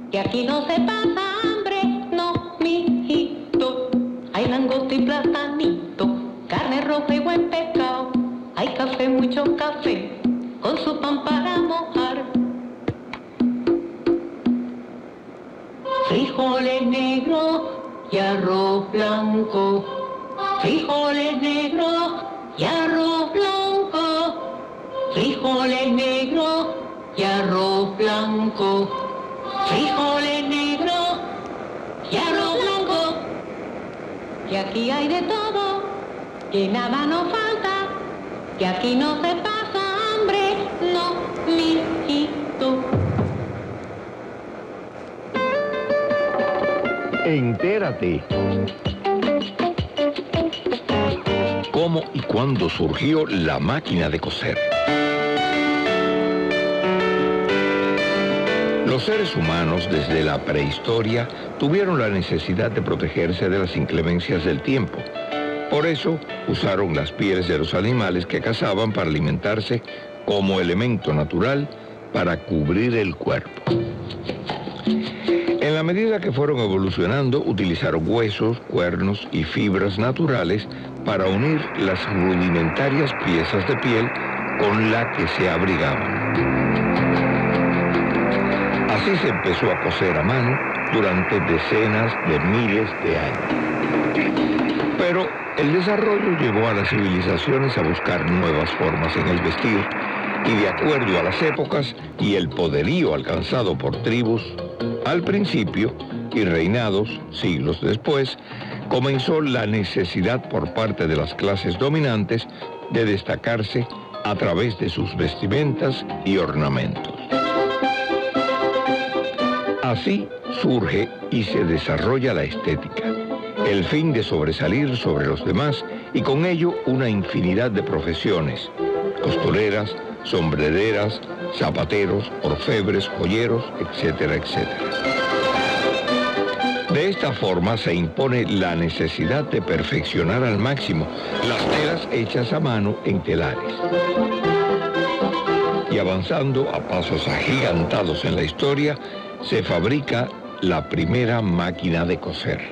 que aquí no se pasa hambre, no, mijito. Hay langosta y platanito, carne roja y buen pescado. Hay café, mucho café, con su pan para mojar. Frijoles negros y arroz blanco. Frijoles negros y arroz blanco. Frijoles negros y arroz blanco. Frijoles negros y arroz blanco. Que aquí hay de todo, que nada nos falta, que aquí no se pasa hambre, no, mijito. Entérate. ¿Cómo y cuándo surgió la máquina de coser? Los seres humanos desde la prehistoria tuvieron la necesidad de protegerse de las inclemencias del tiempo. Por eso usaron las pieles de los animales que cazaban para alimentarse como elemento natural para cubrir el cuerpo. En la medida que fueron evolucionando, utilizaron huesos, cuernos y fibras naturales para unir las rudimentarias piezas de piel con la que se abrigaban. Así se empezó a coser a mano durante decenas de miles de años. Pero el desarrollo llevó a las civilizaciones a buscar nuevas formas en el vestir, y de acuerdo a las épocas y el poderío alcanzado por tribus al principio y reinados siglos después, comenzó la necesidad por parte de las clases dominantes de destacarse a través de sus vestimentas y ornamentos. Así surge y se desarrolla la estética, el fin de sobresalir sobre los demás y con ello una infinidad de profesiones: costureras, sombrereras, zapateros, orfebres, joyeros, etcétera, etcétera. De esta forma se impone la necesidad de perfeccionar al máximo las telas hechas a mano en telares. Y avanzando a pasos agigantados en la historia, se fabrica la primera máquina de coser.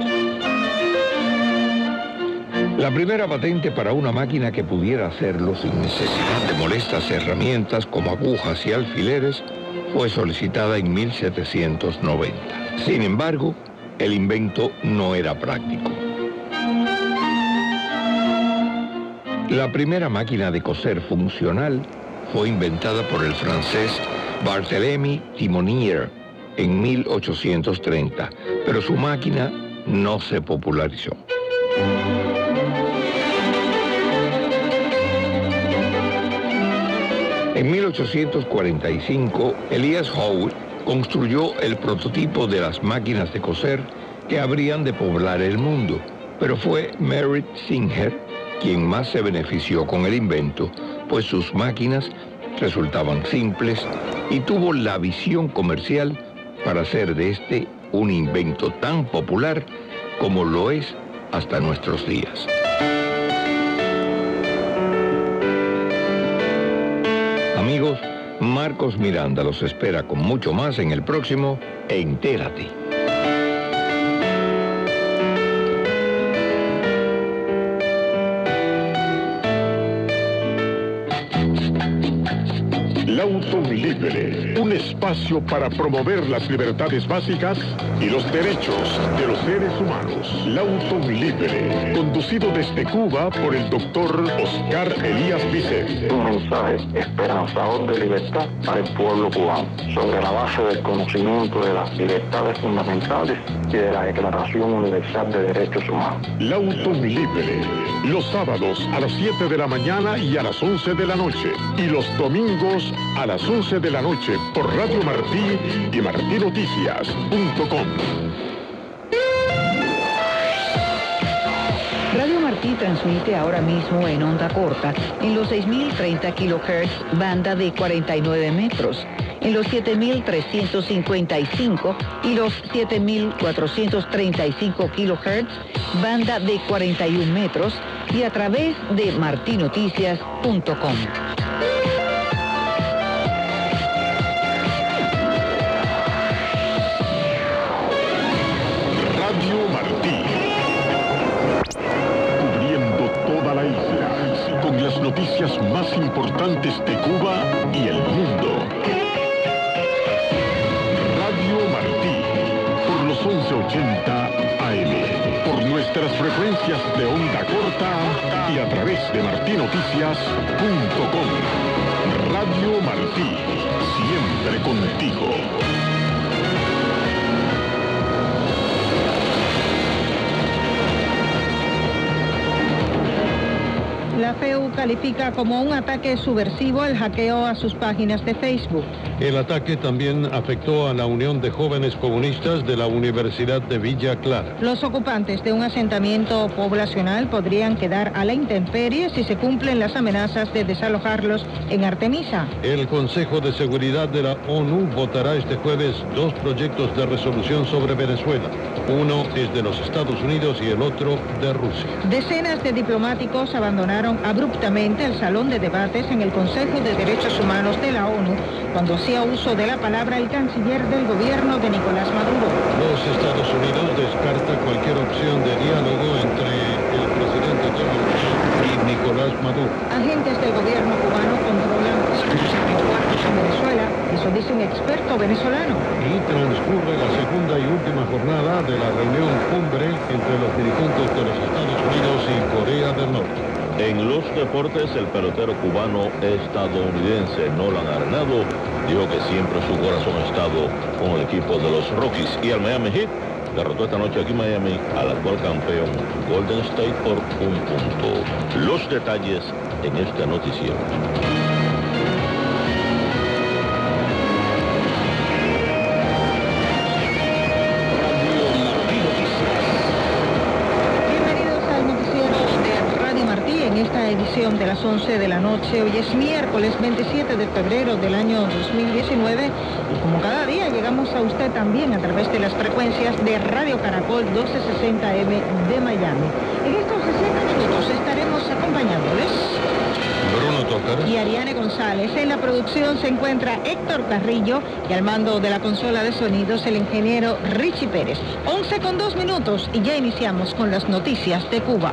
La primera patente para una máquina que pudiera hacerlo sin necesidad de molestas herramientas como agujas y alfileres fue solicitada en 1790. Sin embargo, el invento no era práctico. La primera máquina de coser funcional fue inventada por el francés Barthélemy Timonier en 1830, pero su máquina no se popularizó. En 1845, Elias Howe construyó el prototipo de las máquinas de coser que habrían de poblar el mundo, pero fue Merritt Singer quien más se benefició con el invento, pues sus máquinas resultaban simples y tuvo la visión comercial para hacer de este un invento tan popular como lo es hasta nuestros días. Amigos, Marcos Miranda los espera con mucho más en el próximo Entérate. L'Auto Libre, un espacio para promover las libertades básicas y los derechos de los seres humanos. L'Auto Libre, conducido desde Cuba por el doctor Oscar Elías Vicente. Un mensaje esperanzador de libertad para el pueblo cubano, sobre la base del conocimiento de las libertades fundamentales y de la Declaración Universal de Derechos Humanos. L'Auto Libre, los sábados a las 7 de la mañana y a las 11 de la noche, y los domingos a las 11 de la noche por Radio Martí y martinoticias.com. Radio Martí transmite ahora mismo en onda corta en los 6.030 kHz, banda de 49 metros, en los 7.355 y los 7.435 kHz, banda de 41 metros, y a través de martinoticias.com. importantes de Cuba y el mundo. Radio Martí, por los 1180 AM, por nuestras frecuencias de onda corta y a través de martinoticias.com. Radio Martí, siempre contigo. La FEU califica como un ataque subversivo el hackeo a sus páginas de Facebook. El ataque también afectó a la Unión de Jóvenes Comunistas de la Universidad de Villa Clara. Los ocupantes de un asentamiento poblacional podrían quedar a la intemperie si se cumplen las amenazas de desalojarlos en Artemisa. El Consejo de Seguridad de la ONU votará este jueves 2 proyectos de resolución sobre Venezuela. Uno es de los Estados Unidos y el otro de Rusia. Decenas de diplomáticos abandonaron abruptamente el salón de debates en el Consejo de Derechos Humanos de la ONU cuando hacía uso de la palabra el canciller del gobierno de Nicolás Maduro. Los Estados Unidos descarta cualquier opción de diálogo entre el presidente Donald Trump y Nicolás Maduro. Agentes del gobierno cubano controlan sus aeropuertos en Venezuela, eso dice un experto venezolano. Y transcurre la segunda y última jornada de la reunión cumbre entre los dirigentes de los Estados Unidos y Corea del Norte. En los deportes, el pelotero cubano estadounidense Nolan Arenado dijo que siempre su corazón ha estado con el equipo de los Rockies, y al Miami Heat derrotó esta noche aquí en Miami al actual campeón Golden State por 1 punto. Los detalles en este noticiero. Edición de las 11 de la noche. Hoy es miércoles 27 de febrero del año 2019 y como cada día llegamos a usted también a través de las frecuencias de Radio Caracol 1260M de Miami. En estos 60 minutos estaremos acompañándoles Bruno Tócar y Ariane González. En la producción se encuentra Héctor Carrillo y al mando de la consola de sonidos el ingeniero Richie Pérez. 11:02 minutos y ya iniciamos con las noticias de Cuba.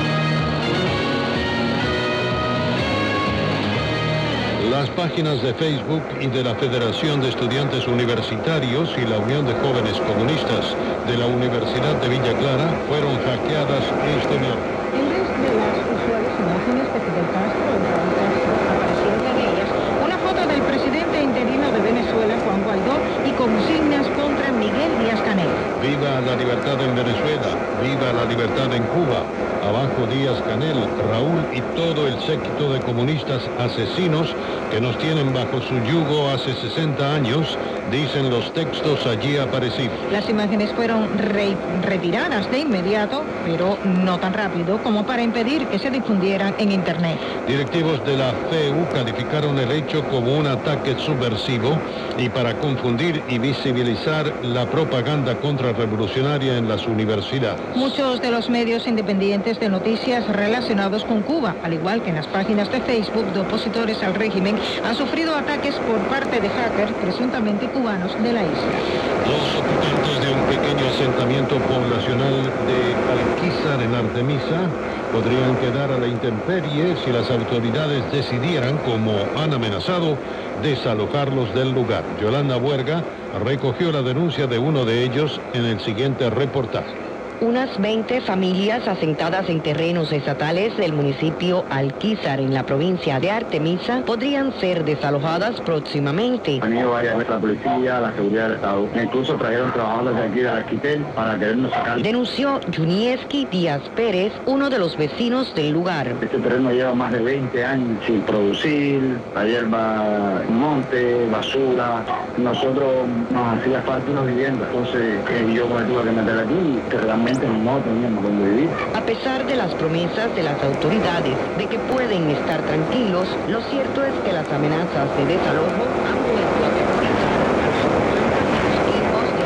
Las páginas de Facebook y de la Federación de Estudiantes Universitarios y la Unión de Jóvenes Comunistas de la Universidad de Villa Clara fueron hackeadas este miércoles. En vez de las usuales imágenes de Fidel Castro, aparecieron en ellas una foto del presidente interino de Venezuela, Juan Guaidó, y consignas contra Miguel Díaz-Canel. Viva la libertad en Venezuela, viva la libertad en Cuba. Abajo Díaz-Canel, Raúl y todo el séquito de comunistas asesinos que nos tienen bajo su yugo hace 60 años, dicen los textos allí aparecidos. Las imágenes fueron retiradas de inmediato, pero no tan rápido como para impedir que se difundieran en Internet. Directivos de la FEU calificaron el hecho como un ataque subversivo y para confundir y visibilizar la propaganda contrarrevolucionaria en las universidades. Muchos de los medios independientes de noticias relacionados con Cuba, al igual que en las páginas de Facebook de opositores al régimen, han sufrido ataques por parte de hackers presuntamente cubanos de la isla. Los ocupantes de un pequeño asentamiento poblacional de Alquizar en Artemisa podrían quedar a la intemperie si las autoridades decidieran, como han amenazado, desalojarlos del lugar. Yolanda Buerga recogió la denuncia de uno de ellos en el siguiente reportaje. Unas 20 familias asentadas en terrenos estatales del municipio Alquizar en la provincia de Artemisa podrían ser desalojadas próximamente. Han ido varias veces la policía, la seguridad del Estado. Incluso trajeron trabajadores de aquí del arquitecto para querernos sacar. Denunció Junieski Díaz Pérez, uno de los vecinos del lugar. Este terreno lleva más de 20 años sin producir, la hierba, monte, basura. Nosotros nos hacía falta una vivienda, entonces yo me tuve que meter aquí, que realmente no teníamos donde vivir. A pesar de las promesas de las autoridades de que pueden estar tranquilos, lo cierto es que las amenazas de desalojo han vuelto a aterrorizar a los ocupantes equipos de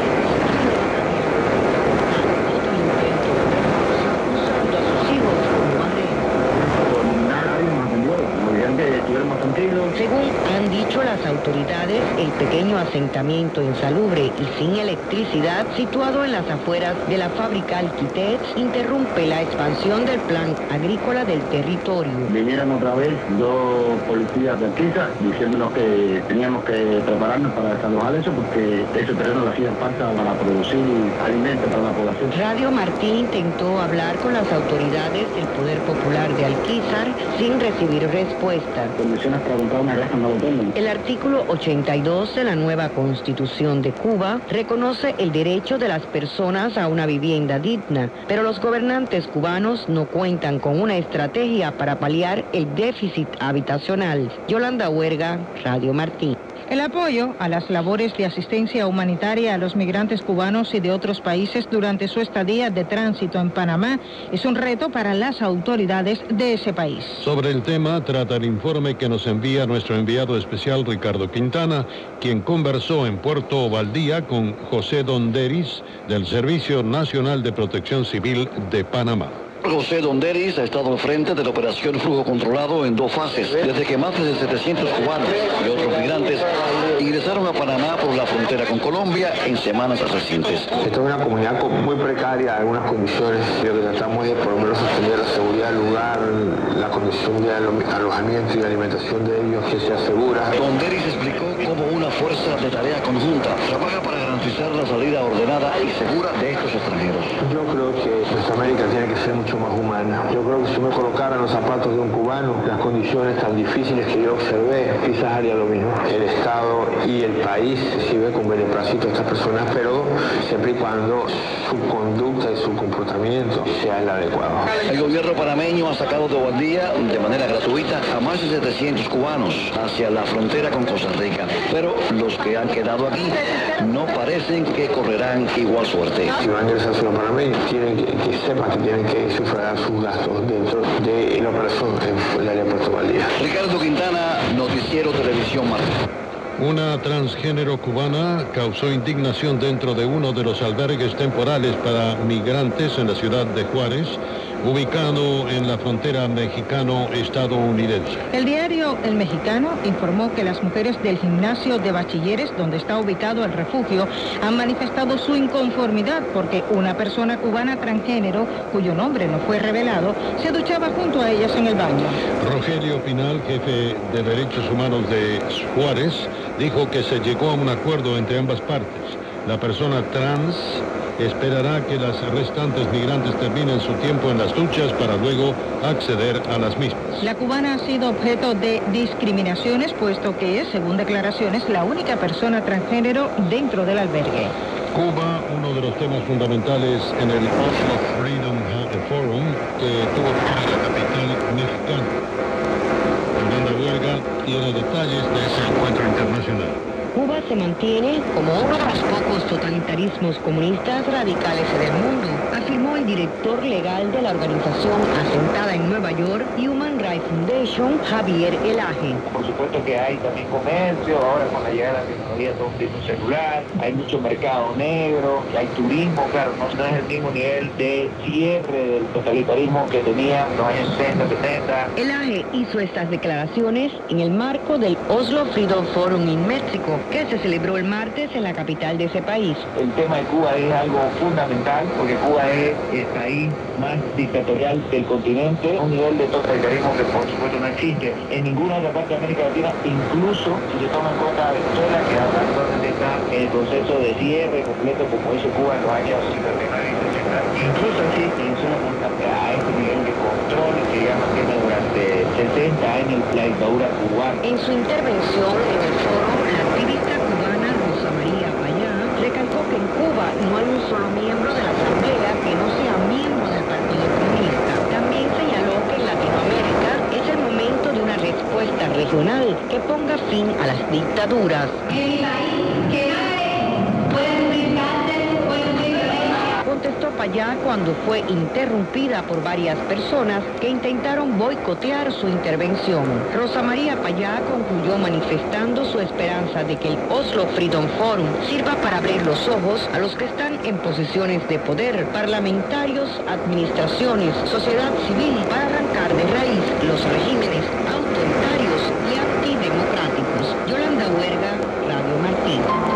otro intento de terrorismo usando a sus hijos como barreras. Nadie nos atendió, nos dijeron que estuviéramos tranquilos. Según han dicho las autoridades, el pequeño asentamiento insalubre y sin electricidad situado en las afueras de la fábrica Alquitet interrumpe la expansión del plan agrícola del territorio. Vinieron otra vez dos policías de Alquiza diciéndonos que teníamos que prepararnos para desalojar eso porque ese terreno le hacía falta para producir alimentos para la población. Radio Martín intentó hablar con las autoridades del Poder Popular de Alquizar sin recibir respuesta. Condiciones para comprar una granja no lo tienen. El artículo 82 de la nueva Constitución de Cuba reconoce el derecho de las personas a una vivienda digna, pero los gobernantes cubanos no cuentan con una estrategia para paliar el déficit habitacional. Yolanda Huerga, Radio Martín. El apoyo a las labores de asistencia humanitaria a los migrantes cubanos y de otros países durante su estadía de tránsito en Panamá es un reto para las autoridades de ese país. Sobre el tema trata el informe que nos envía nuestro enviado especial Ricardo Quintana, quien conversó en Puerto Valdía con José Donderis del Servicio Nacional de Protección Civil de Panamá. José Donderis ha estado al frente de la operación Flujo Controlado en dos fases, desde que más de 700 cubanos y otros migrantes ingresaron a Panamá por la frontera con Colombia en semanas recientes. Esta es una comunidad muy precaria, algunas condiciones. Lo que tratamos es por lo menos sostener la seguridad del lugar, la condición de alojamiento y alimentación de ellos que se asegura. Donderis explicó cómo una fuerza de tarea conjunta trabaja para garantizar la salida ordenada y segura de estos extranjeros. Yo creo que nuestra América tiene que ser mucho más humana. Yo creo que si me colocara en los zapatos de un cubano, las condiciones tan difíciles que yo observé, quizás haría lo mismo. El Estado y el país recibe con beneplácito a estas personas, pero siempre y cuando su conducta y su comportamiento sea el adecuado. El gobierno panameño ha sacado de Valdía de manera gratuita a más de 700 cubanos hacia la frontera con Costa Rica, pero los que han quedado aquí no parecen que correrán igual suerte. Si van a ingresar a Panamá, tienen que sepan que tienen que sufragar sus gastos dentro de la operación en el aeropuerto Valdía. Ricardo Quintana, Noticiero Televisión Martín. Una transgénero cubana causó indignación dentro de uno de los albergues temporales para migrantes en la ciudad de Juárez, ubicado en la frontera mexicano-estadounidense. El diario El Mexicano informó que las mujeres del gimnasio de bachilleres, donde está ubicado el refugio, han manifestado su inconformidad porque una persona cubana transgénero, cuyo nombre no fue revelado, se duchaba junto a ellas en el baño. Rogelio Pinal, jefe de Derechos Humanos de Juárez, dijo que se llegó a un acuerdo entre ambas partes. La persona trans esperará que las restantes migrantes terminen su tiempo en las duchas para luego acceder a las mismas. La cubana ha sido objeto de discriminaciones, puesto que es, según declaraciones, la única persona transgénero dentro del albergue. Cuba, uno de los temas fundamentales en el Oslo Freedom Forum que tuvo lugar en la capital mexicana. Yolanda Huerga tiene detalles de ese encuentro internacional. Cuba se mantiene como uno de los pocos totalitarismos comunistas radicales en el mundo, afirmó el director legal de la organización asentada en Nueva York, Human Rights Foundation, Javier Elaje. Por supuesto que hay también comercio, ahora con la llegada de la tecnología todo tiene un celular, hay mucho mercado negro, hay turismo, claro, no es el mismo nivel de cierre del totalitarismo que tenía en los años 60, 70. Elaje hizo estas declaraciones en el marco del Oslo Freedom Forum en México, que se celebró el martes en la capital de ese país. El tema de Cuba es algo fundamental porque Cuba es el país más dictatorial del continente, un nivel de totalitarismo que por supuesto no existe en ninguna otra parte de América Latina, incluso si se toma en cuenta Venezuela, que actualmente está en el proceso de cierre completo como hizo Cuba en los años 59 y 60. Incluso así, en zona a este nivel de control que ya mantiene durante 60 años la dictadura cubana. En su intervención en el foro, la activista cubana Rosa María Payá recalcó que en Cuba no hay un solo miembro de la Asamblea que no sea miembro del Partido Comunista. También señaló que en Latinoamérica es el momento de una respuesta regional que ponga fin a las dictaduras. Contestó Payá cuando fue interrumpida por varias personas que intentaron boicotear su intervención. Rosa María Payá concluyó manifestando su esperanza de que el Oslo Freedom Forum sirva para abrir los ojos a los que están en posiciones de poder, parlamentarios, administraciones, sociedad civil, para arrancar de raíz los regímenes autoritarios y antidemocráticos. Yolanda Huerga, Radio Martín.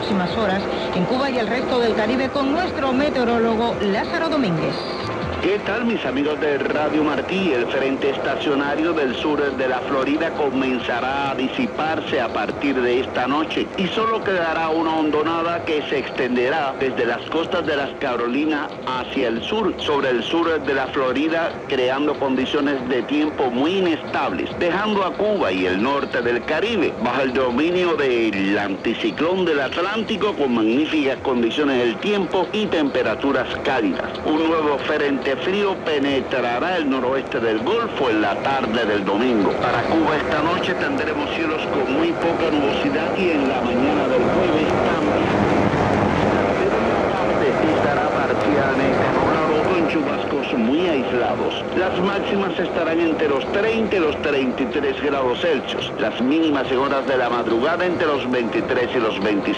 próximas horas en Cuba y el resto del Caribe con nuestro meteorólogo Lázaro Domínguez. ¿Qué tal, mis amigos de Radio Martí? El frente estacionario del sur de la Florida comenzará a disiparse a partir de esta noche y solo quedará una hondonada que se extenderá desde las costas de las Carolinas hacia el sur, sobre el sur de la Florida, creando condiciones de tiempo muy inestables, dejando a Cuba y el norte del Caribe bajo el dominio del anticiclón del Atlántico con magníficas condiciones del tiempo y temperaturas cálidas. Un nuevo frente frío penetrará el noroeste del Golfo en la tarde del domingo. Para Cuba esta noche tendremos cielos con muy poca nubosidad y en la mañana del jueves también. La tarde estará parcialmente nublado con chubascos muy aislados. Las máximas estarán entre los 30 y los 33 grados Celsius. Las mínimas en horas de la madrugada entre los 23 y los 25.